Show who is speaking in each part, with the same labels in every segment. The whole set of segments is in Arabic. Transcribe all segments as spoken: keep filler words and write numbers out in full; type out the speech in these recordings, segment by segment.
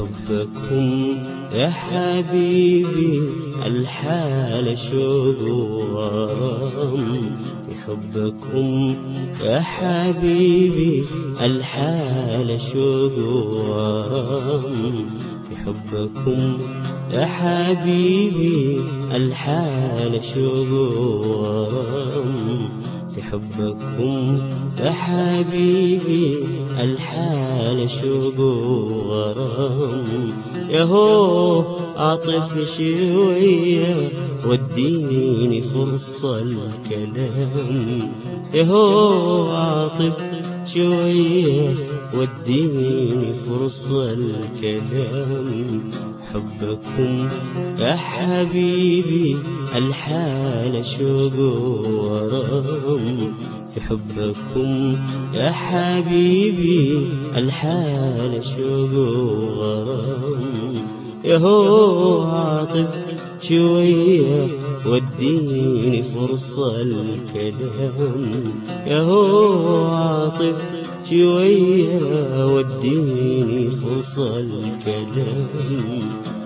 Speaker 1: حبكم يا حبيبي الحال شوق وغرام، في حبكم يا حبيبي الحال شوق وغرام، في حبكم يا حبيبي الحال شوق وغرام، في حبكم يا حبيبي الحال شوق وغرام. ياهو أعطف شوية واديني فرصة الكلام، ياهو أعطف شوية واديني فرصة الكلام. حبكم يا حبيبي الحال شوق وغرام، في حبكم يا حبيبي الحال شوق وغرام. ياهو عاطف شوية واديني فرصة الكلام، ياهو عاطف شوية واديني فرصة الكلام.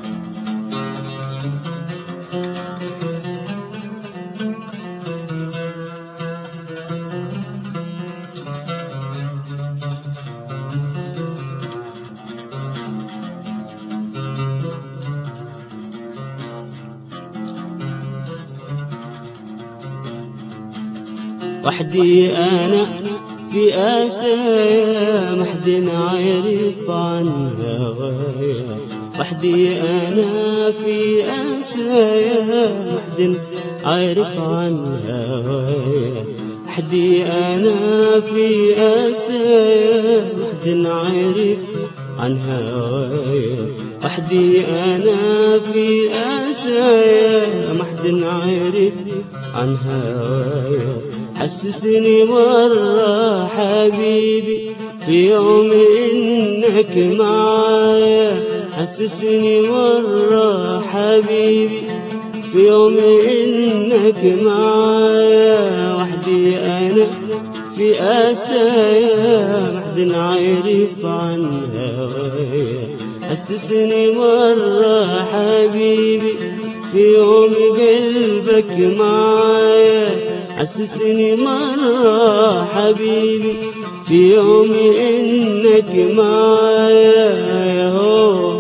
Speaker 1: وحدي أنا في آسايا محد عارف عن هوايا، وحدي أنا في آسايا محد عارف عن هوايا، وحدي أنا في آسايا محد عارف عن هوايا، وحدي أنا في آسايا محد عارف عن هوايا. حسسني مرة حبيبي في يوم إنك معايا، حسسني مرة حبيبي في يوم إنك معايا. وحدي أنا في آسايا محد عارف عن هوايا، حسسني مرة حبيبي في يوم قلبك معايا، حسسني مرة حبيبي في يوم إنك معايا. ياهو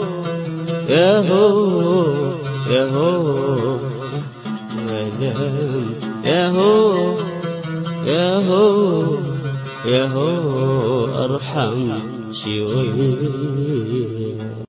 Speaker 1: ياهو ياهو ملام، ياهو ياهو ياهو أرحم شوية.